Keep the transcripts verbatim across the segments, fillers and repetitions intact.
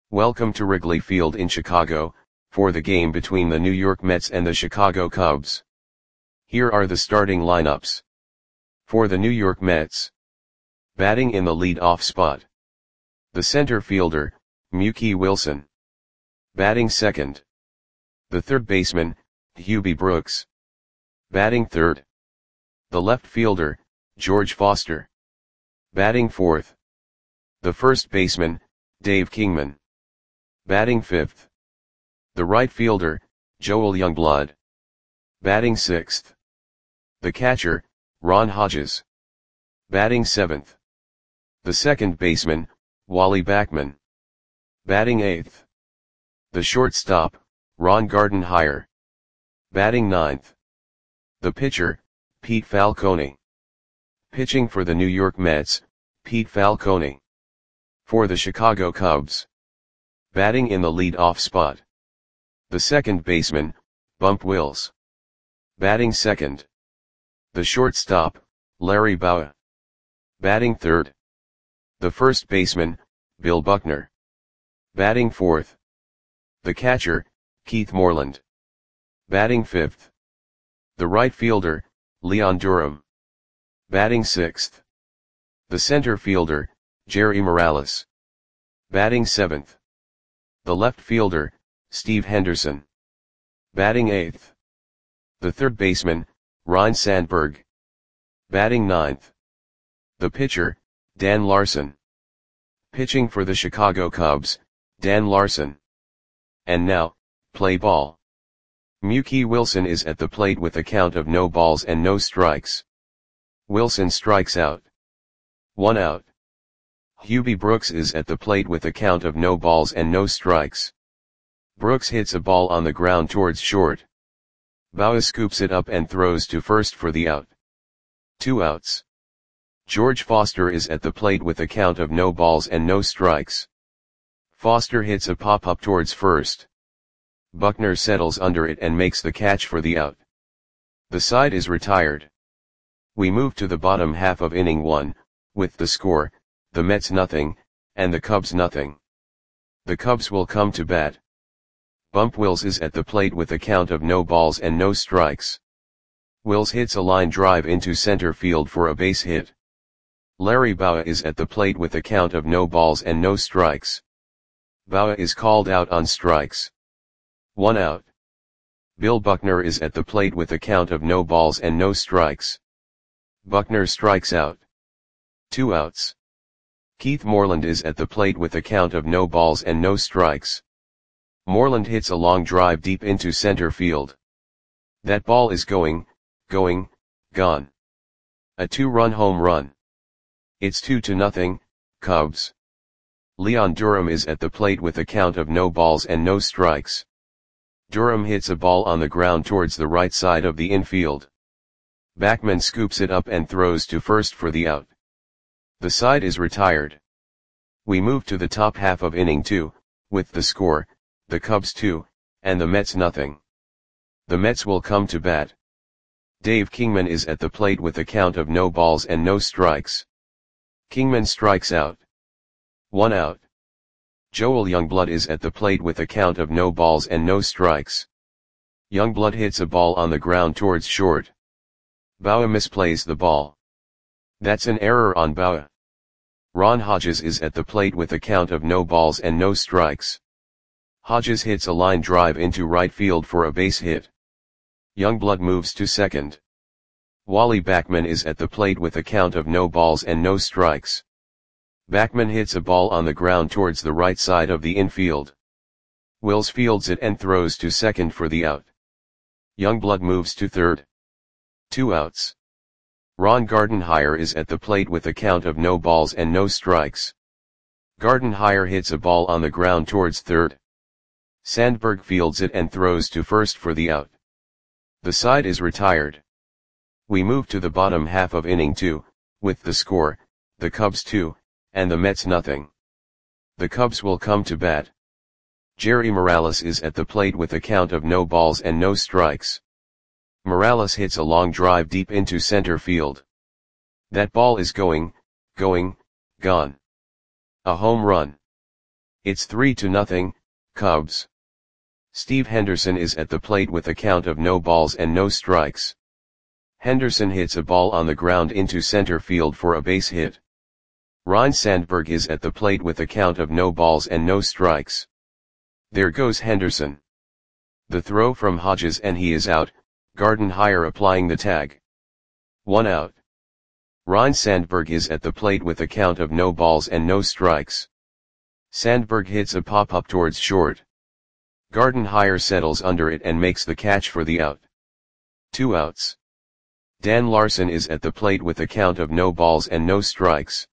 Welcome to Wrigley Field in Chicago, for the game between the New York Mets and the Chicago Cubs. Here are the starting lineups. For the New York Mets. Batting in the lead-off spot. The center fielder, Mookie Wilson. Batting second. The third baseman, Hubie Brooks. Batting third. The left fielder, George Foster. Batting fourth. The first baseman, Dave Kingman. Batting fifth. The right fielder, Joel Youngblood. Batting sixth. The catcher, Ron Hodges. Batting seventh. The second baseman, Wally Backman. Batting eighth. The shortstop, Ron Gardenhire. Batting ninth. The pitcher, Pete Falcone. Pitching for the New York Mets, Pete Falcone. For the Chicago Cubs. Batting in the lead-off spot. The second baseman, Bump Wills. Batting second. The shortstop, Larry Bowa. Batting third. The first baseman, Bill Buckner. Batting fourth. The catcher, Keith Moreland. Batting fifth. The right fielder, Leon Durham. Batting sixth. The center fielder, Jerry Morales. Batting seventh. The left fielder, Steve Henderson. Batting eighth. The third baseman, Ryne Sandberg. Batting ninth. The pitcher, Dan Larson. Pitching for the Chicago Cubs, Dan Larson. And now, play ball. Mookie Wilson is at the plate with a count of no balls and no strikes. Wilson strikes out. One out. Hubie Brooks is at the plate with a count of no balls and no strikes. Brooks hits a ball on the ground towards short. Bowa scoops it up and throws to first for the out. Two outs. George Foster is at the plate with a count of no balls and no strikes. Foster hits a pop-up towards first. Buckner settles under it and makes the catch for the out. The side is retired. We move to the bottom half of inning one, with the score, the Mets nothing, and the Cubs nothing. The Cubs will come to bat. Bump Wills is at the plate with a count of no balls and no strikes. Wills hits a line drive into center field for a base hit. Larry Bowa is at the plate with a count of no balls and no strikes. Bowa is called out on strikes. One out. Bill Buckner is at the plate with a count of no balls and no strikes. Buckner strikes out. Two outs. Keith Moreland is at the plate with a count of no balls and no strikes. Moreland hits a long drive deep into center field. That ball is going, going, gone. A two-run home run. It's two to nothing, Cubs. Leon Durham is at the plate with a count of no balls and no strikes. Durham hits a ball on the ground towards the right side of the infield. Backman scoops it up and throws to first for the out. The side is retired. We move to the top half of inning two, with the score, the Cubs two, and the Mets nothing. The Mets will come to bat. Dave Kingman is at the plate with a count of no balls and no strikes. Kingman strikes out. One out. Joel Youngblood is at the plate with a count of no balls and no strikes. Youngblood hits a ball on the ground towards short. Bowa misplays the ball. That's an error on Bowa. Ron Hodges is at the plate with a count of no balls and no strikes. Hodges hits a line drive into right field for a base hit. Youngblood moves to second. Wally Backman is at the plate with a count of no balls and no strikes. Backman hits a ball on the ground towards the right side of the infield. Wills fields it and throws to second for the out. Youngblood moves to third. Two outs. Ron Gardenhire is at the plate with a count of no balls and no strikes. Gardenhire hits a ball on the ground towards third. Sandberg fields it and throws to first for the out. The side is retired. We move to the bottom half of inning two, with the score, the Cubs two, and the Mets nothing. The Cubs will come to bat. Jerry Morales is at the plate with a count of no balls and no strikes. Morales hits a long drive deep into center field. That ball is going, going, gone. A home run. It's three to nothing, Cubs. Steve Henderson is at the plate with a count of no balls and no strikes. Henderson hits a ball on the ground into center field for a base hit. Ryne Sandberg is at the plate with a count of no balls and no strikes. There goes Henderson. The throw from Hodges and he is out, Gardenhire applying the tag. One out. Ryne Sandberg is at the plate with a count of no balls and no strikes. Sandberg hits a pop-up towards short. Gardenhire settles under it and makes the catch for the out. Two outs. Dan Larson is at the plate with a count of no balls and no strikes.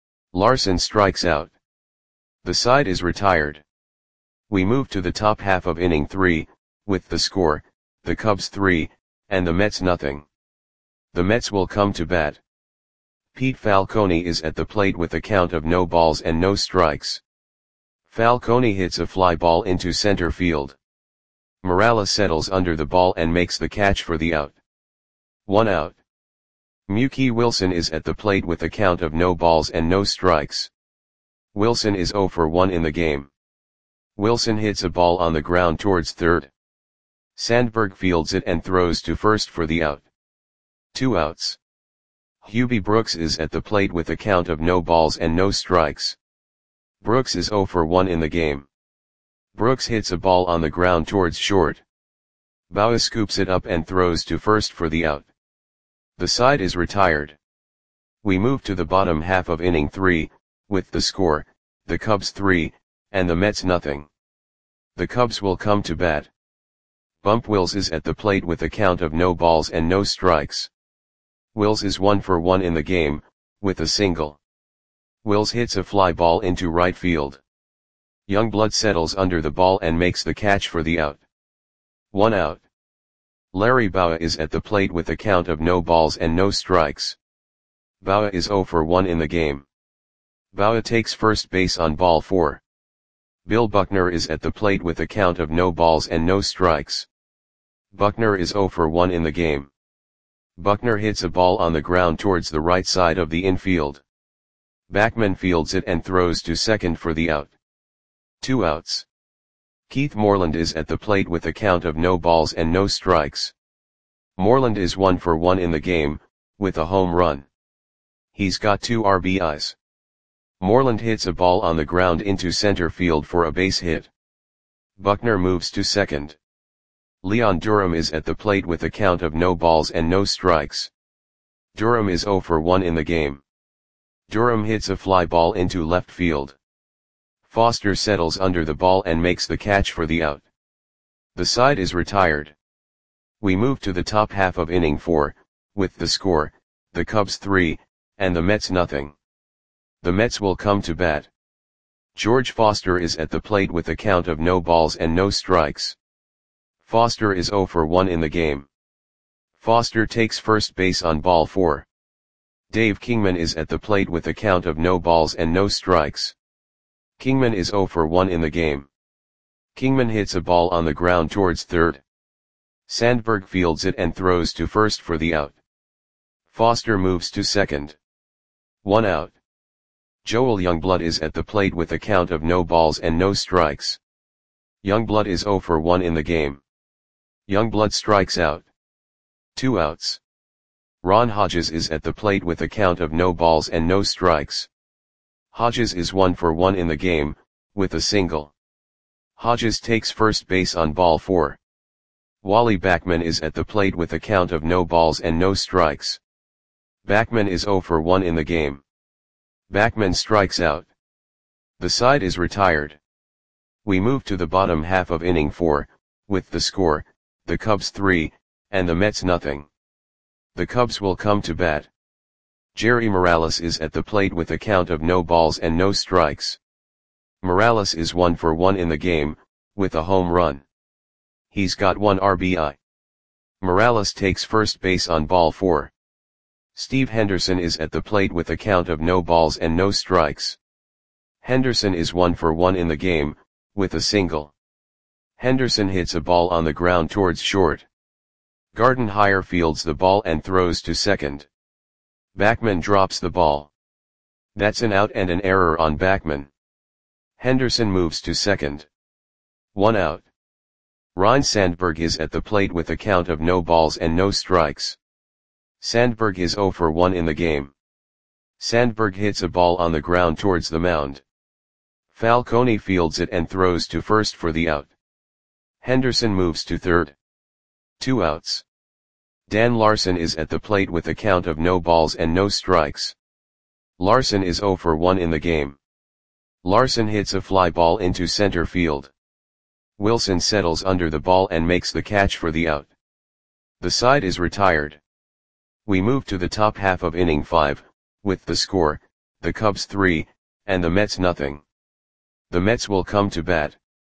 Larson strikes out. The side is retired. We move to the top half of inning three, with the score, the Cubs three, and the Mets nothing. The Mets will come to bat. Pete Falcone is at the plate with a count of no balls and no strikes. Falcone hits a fly ball into center field. Morales settles under the ball and makes the catch for the out. One out. Mookie Wilson is at the plate with a count of no balls and no strikes. Wilson is oh for one in the game. Wilson hits a ball on the ground towards third. Sandberg fields it and throws to first for the out. Two outs. Hubie Brooks is at the plate with a count of no balls and no strikes. Brooks is oh for one in the game. Brooks hits a ball on the ground towards short. Baua scoops it up and throws to first for the out. The side is retired. We move to the bottom half of inning three, with the score, the Cubs three, and the Mets nothing. The Cubs will come to bat. Bump Wills is at the plate with a count of no balls and no strikes. Wills is one for one in the game, with a single. Wills hits a fly ball into right field. Youngblood settles under the ball and makes the catch for the out. One out. Larry Baua is at the plate with a count of no balls and no strikes. Baua is oh for one in the game. Baua takes first base on ball four. Bill Buckner is at the plate with a count of no balls and no strikes. Buckner is oh for one in the game. Buckner hits a ball on the ground towards the right side of the infield. Backman fields it and throws to second for the out. Two outs. Keith Moreland is at the plate with a count of no balls and no strikes. Moreland is one for one in the game, with a home run. He's got two R B Is. Moreland hits a ball on the ground into center field for a base hit. Buckner moves to second. Leon Durham is at the plate with a count of no balls and no strikes. Durham is oh for one in the game. Durham hits a fly ball into left field. Foster settles under the ball and makes the catch for the out. The side is retired. We move to the top half of inning four, with the score, the Cubs three, and the Mets nothing. The Mets will come to bat. George Foster is at the plate with a count of no balls and no strikes. Foster is oh for one in the game. Foster takes first base on ball four. Dave Kingman is at the plate with a count of no balls and no strikes. Kingman is oh for one in the game. Kingman hits a ball on the ground towards third. Sandberg fields it and throws to first for the out. Foster moves to second. One out. Joel Youngblood is at the plate with a count of no balls and no strikes. Youngblood is oh for one in the game. Youngblood strikes out. Two outs. Ron Hodges is at the plate with a count of no balls and no strikes. Hodges is one for one in the game, with a single. Hodges takes first base on ball four. Wally Backman is at the plate with a count of no balls and no strikes. Backman is oh for one in the game. Backman strikes out. The side is retired. We move to the bottom half of inning four, with the score, the Cubs three, and the Mets nothing. The Cubs will come to bat. Jerry Morales is at the plate with a count of no balls and no strikes. Morales is one for one in the game, with a home run. He's got one R B I. Morales takes first base on ball four. Steve Henderson is at the plate with a count of no balls and no strikes. Henderson is one for one in the game, with a single. Henderson hits a ball on the ground towards short. Gardenhire fields the ball and throws to second. Backman drops the ball. That's an out and an error on Backman. Henderson moves to second. One out. Ryne Sandberg is at the plate with a count of no balls and no strikes. Sandberg is zero for one in the game. Sandberg hits a ball on the ground towards the mound. Falcone fields it and throws to first for the out. Henderson moves to third. Two outs. Dan Larson is at the plate with a count of no balls and no strikes. Larson is zero for one in the game. Larson hits a fly ball into center field. Wilson settles under the ball and makes the catch for the out. The side is retired. We move to the top half of inning five, with the score, the Cubs three, and the Mets nothing. The Mets will come to bat.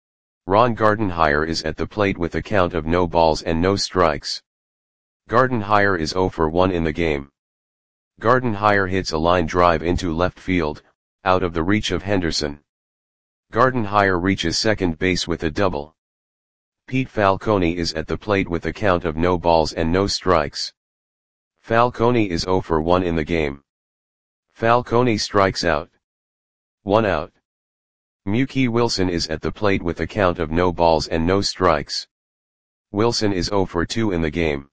Ron Gardenhire is at the plate with a count of no balls and no strikes. Gardenhire is zero for one in the game. Gardenhire hits a line drive into left field, out of the reach of Henderson. Gardenhire reaches second base with a double. Pete Falcone is at the plate with a count of no balls and no strikes. Falcone is zero for one in the game. Falcone strikes out. One out. Mookie Wilson is at the plate with a count of no balls and no strikes. Wilson is zero for two in the game.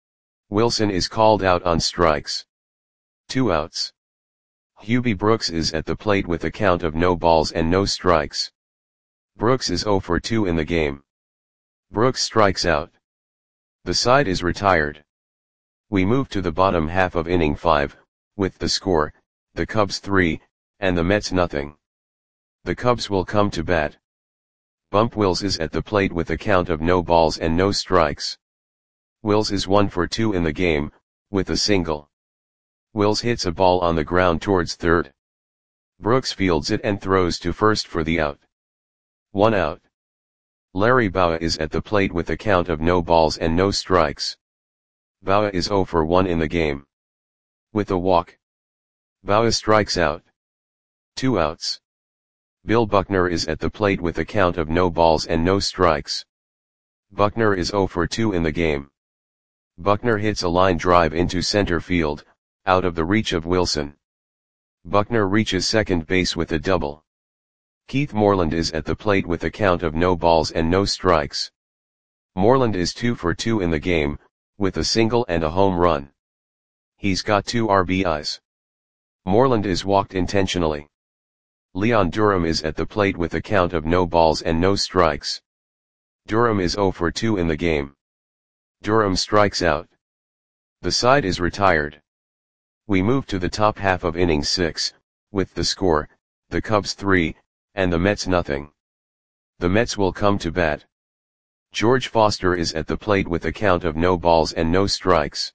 Wilson is called out on strikes. Two outs. Hubie Brooks is at the plate with a count of no balls and no strikes. Brooks is zero for two in the game. Brooks strikes out. The side is retired. We move to the bottom half of inning five, with the score, the Cubs three, and the Mets nothing. The Cubs will come to bat. Bump Wills is at the plate with a count of no balls and no strikes. Wills is one for two in the game, with a single. Wills hits a ball on the ground towards third. Brooks fields it and throws to first for the out. One out. Larry Bowa is at the plate with a count of no balls and no strikes. Bowa is zero for one in the game. With a walk. Bowa strikes out. Two outs. Bill Buckner is at the plate with a count of no balls and no strikes. Buckner is zero for two in the game. Buckner hits a line drive into center field, out of the reach of Wilson. Buckner reaches second base with a double. Keith Moreland is at the plate with a count of no balls and no strikes. Moreland is two for two in the game, with a single and a home run. He's got two R B Is. Moreland is walked intentionally. Leon Durham is at the plate with a count of no balls and no strikes. Durham is zero for two in the game. Durham strikes out. The side is retired. We move to the top half of inning six, with the score, the Cubs three, and the Mets nothing. The Mets will come to bat. George Foster is at the plate with a count of no balls and no strikes.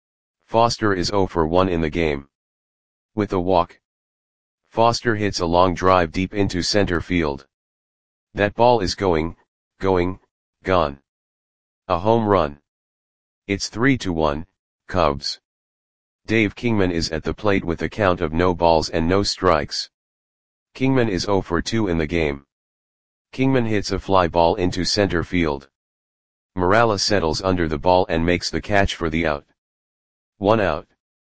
Foster is zero for one in the game. With a walk. Foster hits a long drive deep into center field. That ball is going, going, gone. A home run. It's three to one, Cubs. Dave Kingman is at the plate with a count of no balls and no strikes. Kingman is zero for two in the game. Kingman hits a fly ball into center field. Morales settles under the ball and makes the catch for the out. One out.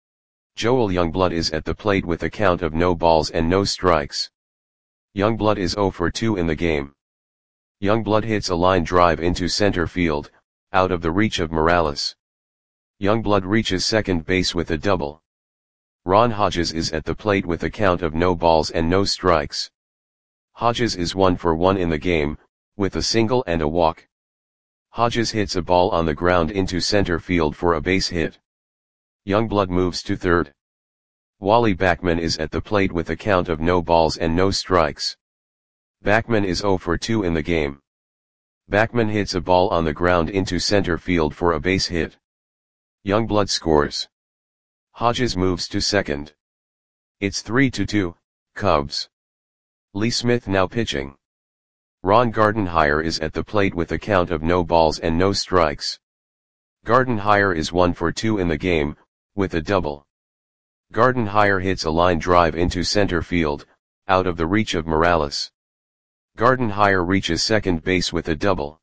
Joel Youngblood is at the plate with a count of no balls and no strikes. Youngblood is zero for two in the game. Youngblood hits a line drive into center field, out of the reach of Morales. Youngblood reaches second base with a double. Ron Hodges is at the plate with a count of no balls and no strikes. Hodges is one for one in the game, with a single and a walk. Hodges hits a ball on the ground into center field for a base hit. Youngblood moves to third. Wally Backman is at the plate with a count of no balls and no strikes. Backman is zero for two in the game. Backman hits a ball on the ground into center field for a base hit. Youngblood scores. Hodges moves to second. It's three to two, Cubs. Lee Smith now pitching. Ron Gardenhire is at the plate with a count of no balls and no strikes. Gardenhire is one for two in the game, with a double. Gardenhire hits a line drive into center field, out of the reach of Morales. Gardenhire reaches second base with a double.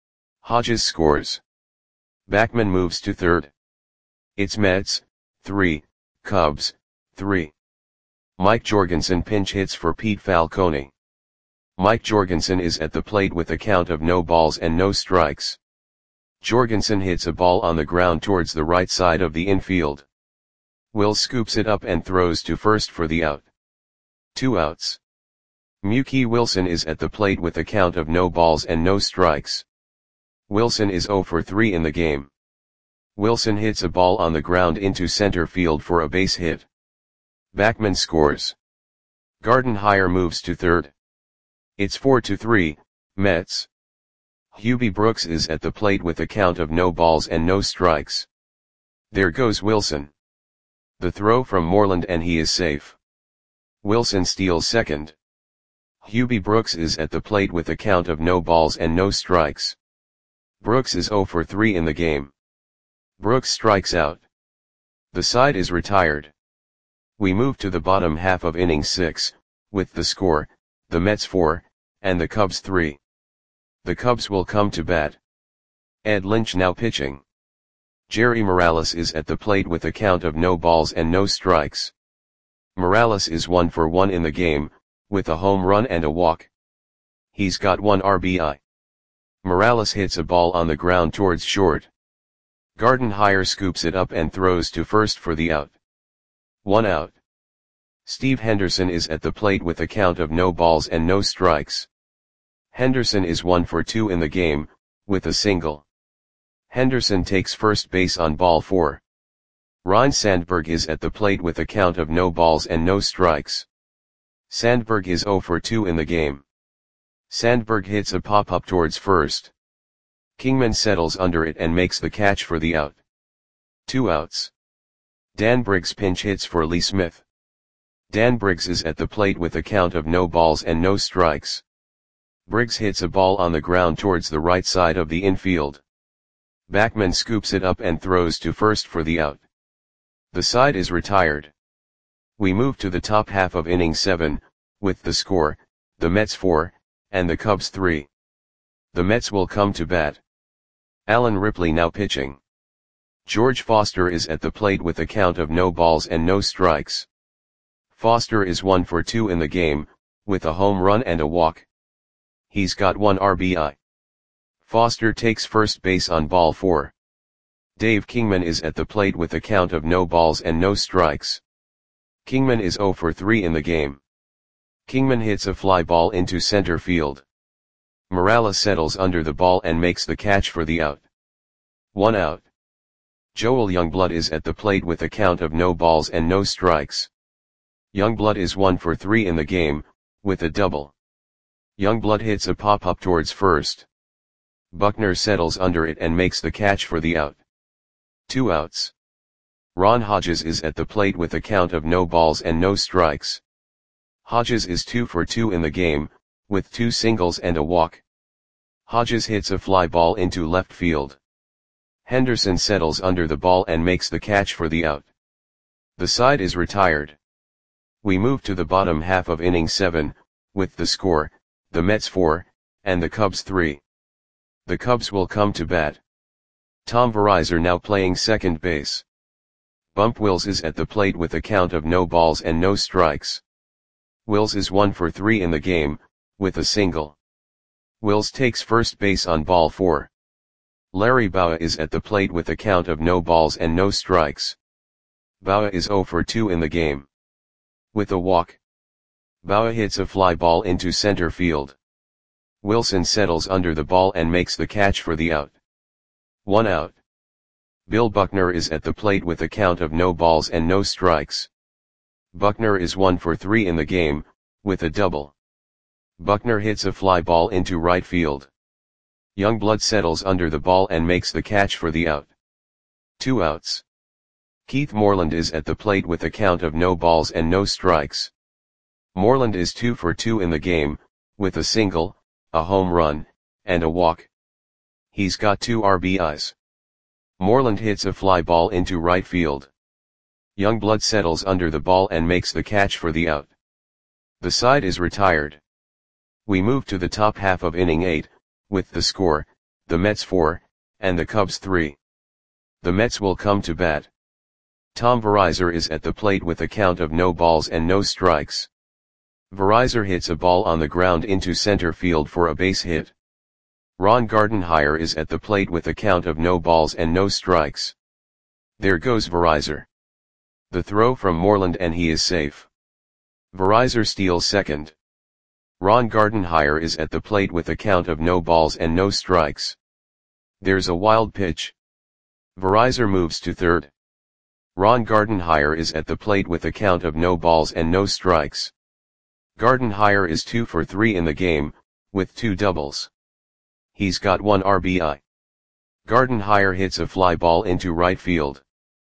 Hodges scores. Backman moves to third. It's Mets, three, Cubs, three. Mike Jorgensen pinch hits for Pete Falcone. Mike Jorgensen is at the plate with a count of no balls and no strikes. Jorgensen hits a ball on the ground towards the right side of the infield. Wills scoops it up and throws to first for the out. Two outs. Mookie Wilson is at the plate with a count of no balls and no strikes. Wilson is oh for three in the game. Wilson hits a ball on the ground into center field for a base hit. Backman scores. Gardenhire moves to third. It's four to three, Mets. Hubie Brooks is at the plate with a count of no balls and no strikes. There goes Wilson. The throw from Moreland and he is safe. Wilson steals second. Hubie Brooks is at the plate with a count of no balls and no strikes. Brooks is oh for three in the game. Brooks strikes out. The side is retired. We move to the bottom half of inning six, with the score, the Mets four, and the Cubs three. The Cubs will come to bat. Ed Lynch now pitching. Jerry Morales is at the plate with a count of no balls and no strikes. Morales is one for one in the game, with a home run and a walk. He's got one R B I. Morales hits a ball on the ground towards short. Gardenhire scoops it up and throws to first for the out. One out. Steve Henderson is at the plate with a count of no balls and no strikes. Henderson is one for two in the game, with a single. Henderson takes first base on ball four. Ryne Sandberg is at the plate with a count of no balls and no strikes. Sandberg is oh for two in the game. Sandberg hits a pop-up towards first. Kingman settles under it and makes the catch for the out. Two outs. Dan Briggs pinch hits for Lee Smith. Dan Briggs is at the plate with a count of no balls and no strikes. Briggs hits a ball on the ground towards the right side of the infield. Backman scoops it up and throws to first for the out. The side is retired. We move to the top half of inning seven, with the score, the Mets four, and the Cubs three. The Mets will come to bat. Alan Ripley now pitching. George Foster is at the plate with a count of no balls and no strikes. Foster is one for two in the game, with a home run and a walk. He's got one R B I. Foster takes first base on ball four. Dave Kingman is at the plate with a count of no balls and no strikes. Kingman is oh for three in the game. Kingman hits a fly ball into center field. Morales settles under the ball and makes the catch for the out. One out. Joel Youngblood is at the plate with a count of no balls and no strikes. Youngblood is one for three in the game, with a double. Youngblood hits a pop-up towards first. Buckner settles under it and makes the catch for the out. Two outs. Ron Hodges is at the plate with a count of no balls and no strikes. Hodges is two for two in the game, with two singles and a walk. Hodges hits a fly ball into left field. Henderson settles under the ball and makes the catch for the out. The side is retired. We move to the bottom half of inning seven, with the score, the Mets four, and the Cubs three. The Cubs will come to bat. Tom Verizor now playing second base. Bump Wills is at the plate with a count of no balls and no strikes. Wills is one for three in the game, with a single. Wills takes first base on ball four. Larry Bowa is at the plate with a count of no balls and no strikes. Bowa is oh for two in the game. With a walk. Bowa hits a fly ball into center field. Wilson settles under the ball and makes the catch for the out. One out. Bill Buckner is at the plate with a count of no balls and no strikes. Buckner is one for three in the game, with a double. Buckner hits a fly ball into right field. Youngblood settles under the ball and makes the catch for the out. Two outs. Keith Moreland is at the plate with a count of no balls and no strikes. Moreland is two for two in the game, with a single, a home run, and a walk. He's got two R B Is. Moreland hits a fly ball into right field. Youngblood settles under the ball and makes the catch for the out. The side is retired. We move to the top half of inning eight, with the score, the Mets four, and the Cubs three. The Mets will come to bat. Tom Verizor is at the plate with a count of no balls and no strikes. Verizor hits a ball on the ground into center field for a base hit. Ron Gardenhire is at the plate with a count of no balls and no strikes. There goes Verizor. The throw from Moreland and he is safe. Verizor steals second. Ron Gardenhire is at the plate with a count of no balls and no strikes. There's a wild pitch. Verizor moves to third. Ron Gardenhire is at the plate with a count of no balls and no strikes. Gardenhire is two for three in the game, with two doubles. He's got one R B I. Gardenhire hits a fly ball into right field.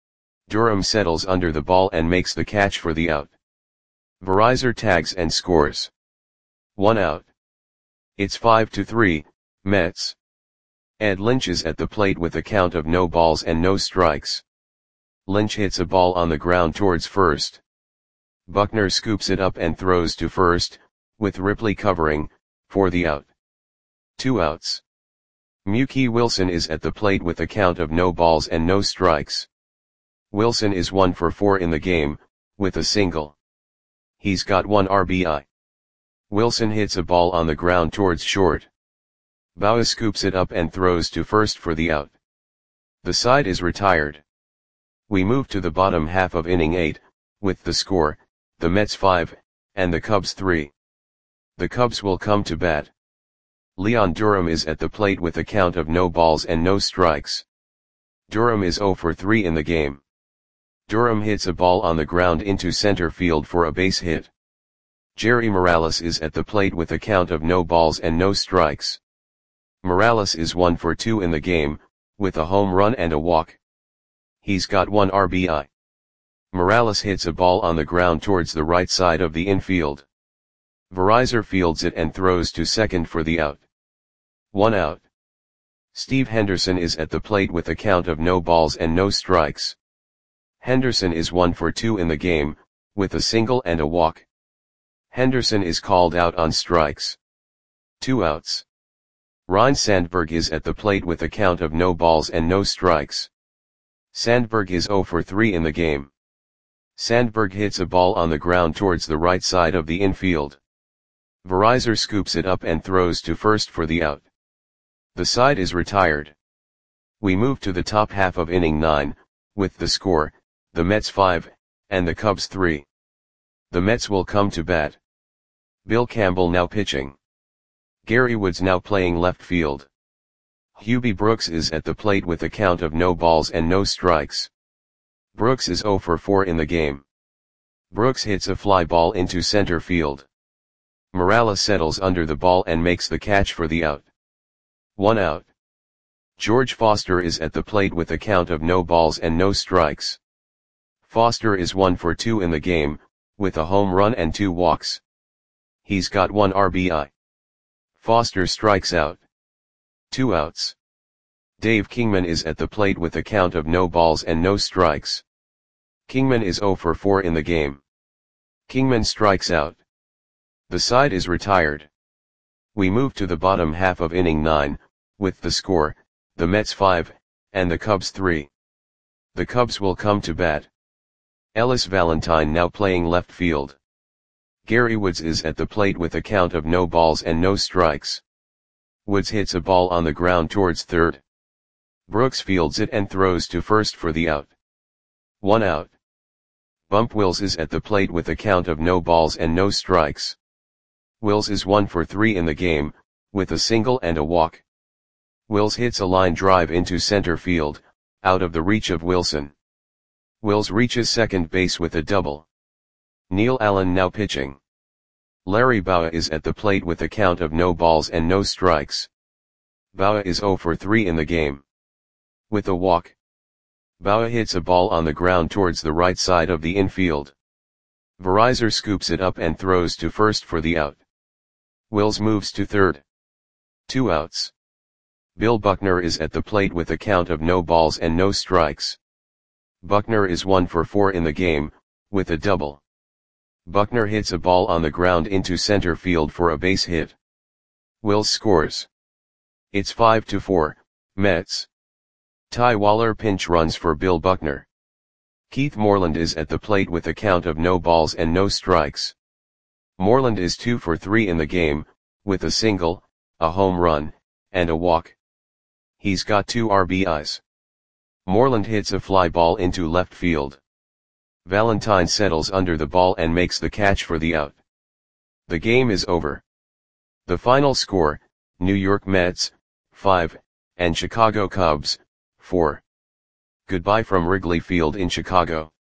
Durham settles under the ball and makes the catch for the out. Verizor tags and scores. One out. It's five to three, Mets. Ed Lynch is at the plate with a count of no balls and no strikes. Lynch hits a ball on the ground towards first. Buckner scoops it up and throws to first, with Ripley covering, for the out. Two outs. Mookie Wilson is at the plate with a count of no balls and no strikes. Wilson is one for four in the game, with a single. He's got one R B I. Wilson hits a ball on the ground towards short. Bauer scoops it up and throws to first for the out. The side is retired. We move to the bottom half of inning eight, with the score, the Mets five, and the Cubs three. The Cubs will come to bat. Leon Durham is at the plate with a count of no balls and no strikes. Durham is zero for three in the game. Durham hits a ball on the ground into center field for a base hit. Jerry Morales is at the plate with a count of no balls and no strikes. Morales is one for two in the game, with a home run and a walk. He's got one R B I. Morales hits a ball on the ground towards the right side of the infield. Verizor fields it and throws to second for the out. One out. Steve Henderson is at the plate with a count of no balls and no strikes. Henderson is one for two in the game, with a single and a walk. Henderson is called out on strikes. Two outs. Ryne Sandberg is at the plate with a count of no balls and no strikes. Sandberg is zero for three in the game. Sandberg hits a ball on the ground towards the right side of the infield. Verizor scoops it up and throws to first for the out. The side is retired. We move to the top half of inning nine, with the score, the Mets five, and the Cubs three. The Mets will come to bat. Bill Campbell now pitching. Gary Woods now playing left field. Hubie Brooks is at the plate with a count of no balls and no strikes. Brooks is zero for four in the game. Brooks hits a fly ball into center field. Morales settles under the ball and makes the catch for the out. One out. George Foster is at the plate with a count of no balls and no strikes. Foster is one for two in the game, with a home run and two walks. He's got one R B I. Foster strikes out. Two outs. Dave Kingman is at the plate with a count of no balls and no strikes. Kingman is zero for four in the game. Kingman strikes out. The side is retired. We move to the bottom half of inning nine, with the score, the Mets five, and the Cubs three. The Cubs will come to bat. Ellis Valentine now playing left field. Gary Woods is at the plate with a count of no balls and no strikes. Woods hits a ball on the ground towards third. Brooks fields it and throws to first for the out. One out. Bump Wills is at the plate with a count of no balls and no strikes. Wills is one for three in the game, with a single and a walk. Wills hits a line drive into center field, out of the reach of Wilson. Wills reaches second base with a double. Neil Allen now pitching. Larry Bowa is at the plate with a count of no balls and no strikes. Bowa is zero for three in the game. With a walk. Bowa hits a ball on the ground towards the right side of the infield. Verizor scoops it up and throws to first for the out. Wills moves to third. Two outs. Bill Buckner is at the plate with a count of no balls and no strikes. Buckner is one for four in the game, with a double. Buckner hits a ball on the ground into center field for a base hit. Wills scores. It's five to four, Mets. Ty Waller pinch runs for Bill Buckner. Keith Moreland is at the plate with a count of no balls and no strikes. Moreland is two for three in the game, with a single, a home run, and a walk. He's got two R B Is. Moreland hits a fly ball into left field. Valentine settles under the ball and makes the catch for the out. The game is over. The final score, New York Mets, five, and Chicago Cubs, four. Goodbye from Wrigley Field in Chicago.